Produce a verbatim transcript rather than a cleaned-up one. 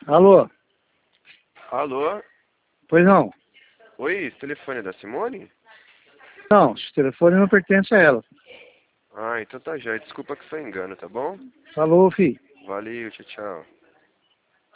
Alô? Alô? Pois não? Oi, esse telefone é da Simone? Não, esse telefone não pertence a ela. Ah, então tá já. Desculpa que foi engano, tá bom? Falou, fi. Valeu, tchau, tchau.